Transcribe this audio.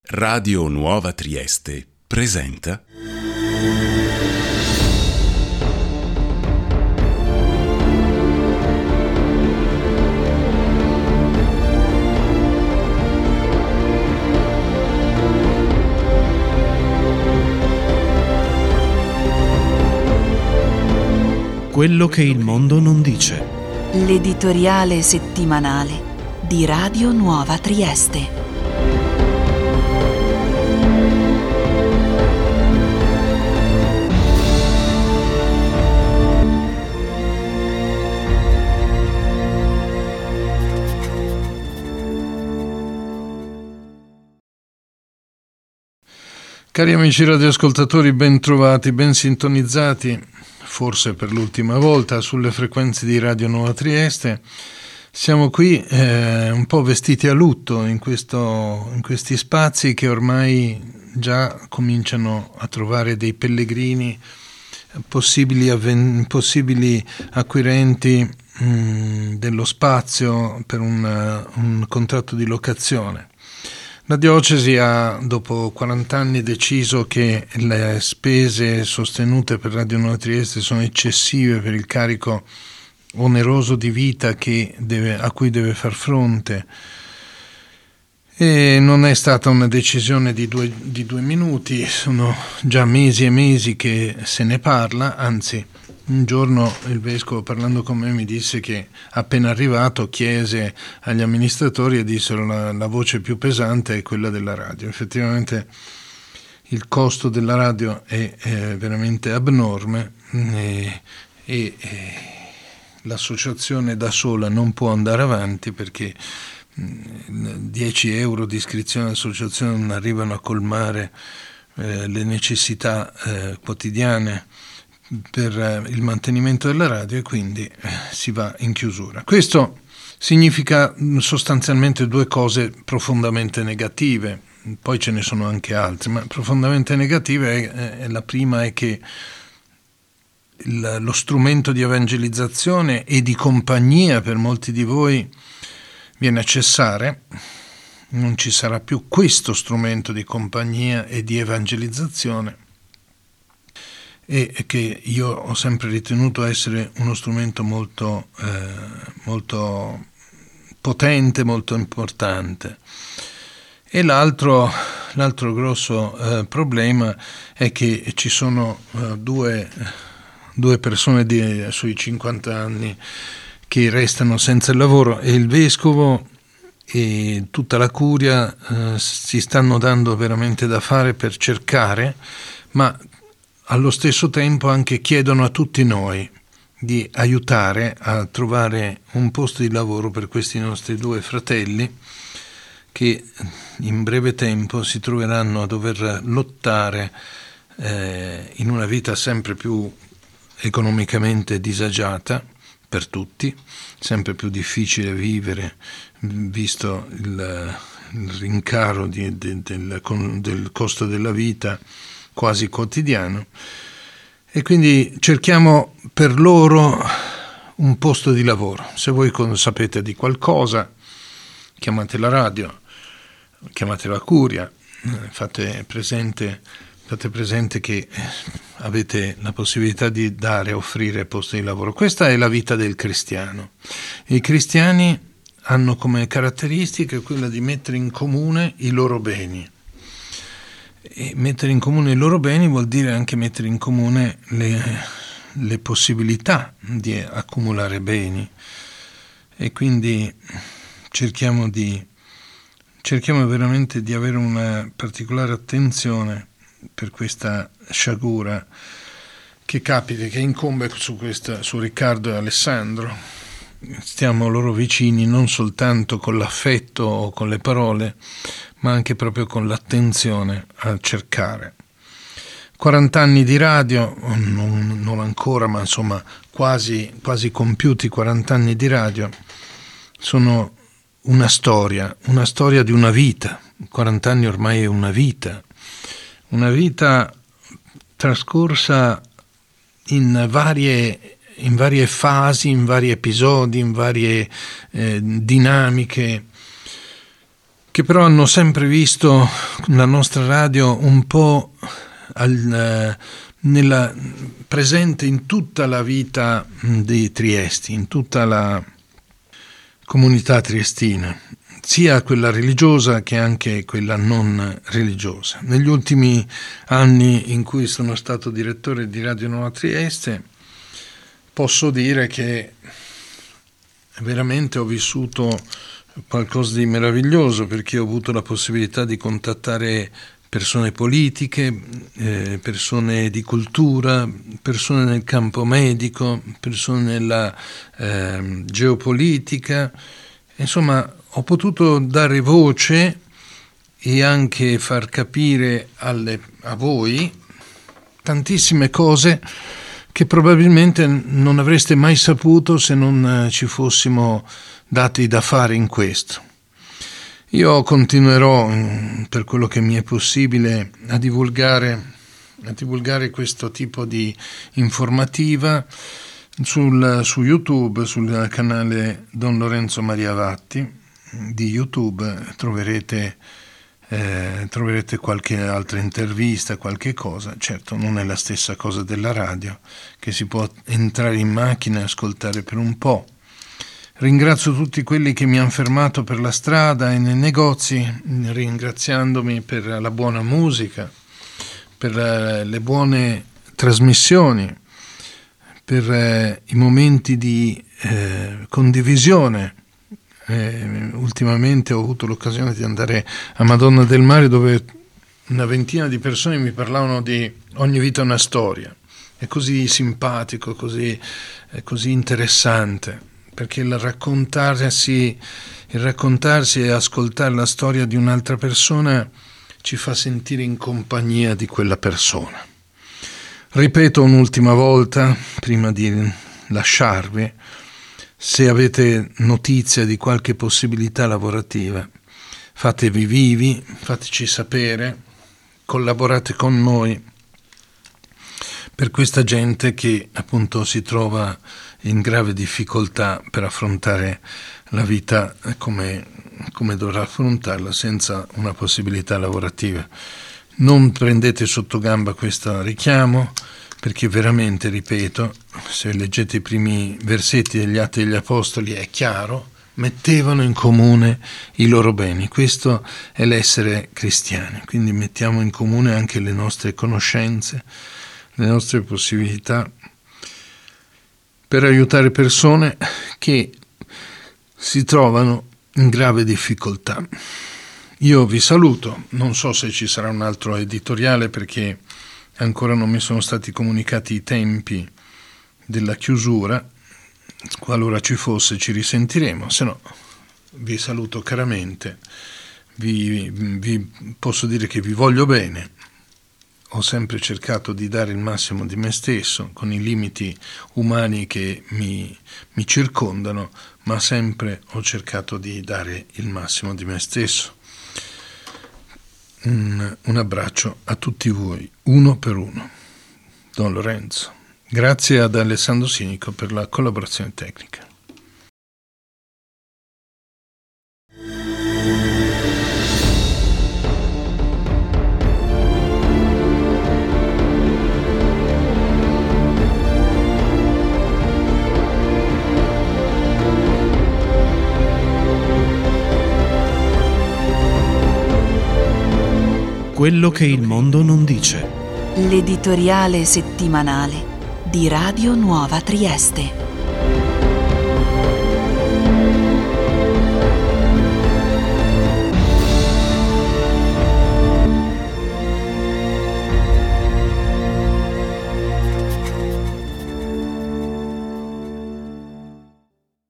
Radio Nuova Trieste presenta Quello che il mondo non dice. L'editoriale settimanale di Radio Nuova Trieste. Cari amici radioascoltatori, ben trovati, ben sintonizzati, forse per l'ultima volta, sulle frequenze di Radio Nuova Trieste. Siamo qui un po' vestiti a lutto in questi spazi che ormai già cominciano a trovare dei pellegrini, possibili acquirenti dello spazio per un contratto di locazione. La diocesi ha, dopo 40 anni, deciso che le spese sostenute per Radio Nuova Trieste sono eccessive per il carico oneroso di vita a cui deve far fronte. E non è stata una decisione di due minuti, sono già mesi e mesi che se ne parla, anzi un giorno il vescovo, parlando con me, mi disse che appena arrivato chiese agli amministratori e dissero la voce più pesante è quella della radio. Effettivamente il costo della radio è veramente abnorme e l'associazione da sola non può andare avanti perché 10 euro di iscrizione all'associazione non arrivano a colmare le necessità quotidiane per il mantenimento della radio e quindi si va in chiusura. Questo significa sostanzialmente due cose profondamente negative, poi ce ne sono anche altre, ma profondamente negative la prima è che lo strumento di evangelizzazione e di compagnia per molti di voi viene a cessare, non ci sarà più questo strumento di compagnia e di evangelizzazione, e che io ho sempre ritenuto essere uno strumento molto potente, molto importante. E l'altro grosso problema è che ci sono due persone sui 50 anni che restano senza il lavoro e il vescovo e tutta la curia si stanno dando veramente da fare per cercare, ma allo stesso tempo anche chiedono a tutti noi di aiutare a trovare un posto di lavoro per questi nostri due fratelli che in breve tempo si troveranno a dover lottare in una vita sempre più economicamente disagiata per tutti, sempre più difficile vivere visto il rincaro del costo della vita quasi quotidiano, e quindi cerchiamo per loro un posto di lavoro. Se voi sapete di qualcosa, chiamate la radio, chiamate la curia, fate presente che avete la possibilità di offrire posti di lavoro. Questa è la vita del cristiano. I cristiani hanno come caratteristica quella di mettere in comune i loro beni. E mettere in comune i loro beni vuol dire anche mettere in comune le possibilità di accumulare beni, e quindi cerchiamo veramente di avere una particolare attenzione per questa sciagura che incombe su Riccardo e Alessandro. Stiamo loro vicini non soltanto con l'affetto o con le parole, ma anche proprio con l'attenzione a cercare. 40 anni di radio, non ancora, ma insomma quasi compiuti 40 anni di radio, sono una storia di una vita. 40 anni ormai è una vita trascorsa in varie fasi, in vari episodi, in varie dinamiche, che però hanno sempre visto la nostra radio un po' presente in tutta la vita di Trieste, in tutta la comunità triestina, sia quella religiosa che anche quella non religiosa. Negli ultimi anni in cui sono stato direttore di Radio Nuova Trieste, posso dire che veramente ho vissuto qualcosa di meraviglioso, perché ho avuto la possibilità di contattare persone politiche, persone di cultura, persone nel campo medico, persone nella geopolitica. Insomma, ho potuto dare voce e anche far capire a voi tantissime cose che probabilmente non avreste mai saputo se non ci fossimo dati da fare in questo. Io continuerò, per quello che mi è possibile, a divulgare questo tipo di informativa su YouTube, sul canale Don Lorenzo Maria Vatti di YouTube. Troverete qualche altra intervista, qualche cosa. Certo, non è la stessa cosa della radio, che si può entrare in macchina e ascoltare per un po'. Ringrazio tutti quelli che mi hanno fermato per la strada e nei negozi, ringraziandomi per la buona musica, per le buone trasmissioni, per i momenti di condivisione. Ultimamente ho avuto l'occasione di andare a Madonna del Mare, dove una ventina di persone mi parlavano di Ogni vita è una storia. È così simpatico, così interessante, perché il raccontarsi e ascoltare la storia di un'altra persona ci fa sentire in compagnia di quella persona. Ripeto un'ultima volta, prima di lasciarvi, se avete notizia di qualche possibilità lavorativa, fatevi vivi, fateci sapere, collaborate con noi per questa gente che appunto si trova in grave difficoltà per affrontare la vita come dovrà affrontarla senza una possibilità lavorativa. Non prendete sotto gamba questo richiamo, perché veramente, ripeto, se leggete i primi versetti degli Atti degli Apostoli è chiaro, mettevano in comune i loro beni. Questo è l'essere cristiani, quindi mettiamo in comune anche le nostre conoscenze, le nostre possibilità per aiutare persone che si trovano in grave difficoltà. Io vi saluto, non so se ci sarà un altro editoriale perché ancora non mi sono stati comunicati i tempi della chiusura. Qualora ci fosse ci risentiremo, se no vi saluto caramente, vi posso dire che vi voglio bene. Ho sempre cercato di dare il massimo di me stesso, con i limiti umani che mi circondano, ma sempre ho cercato di dare il massimo di me stesso. Un abbraccio a tutti voi, uno per uno. Don Lorenzo. Grazie ad Alessandro Sinico per la collaborazione tecnica. Quello che il mondo non dice. L'editoriale settimanale di Radio Nuova Trieste.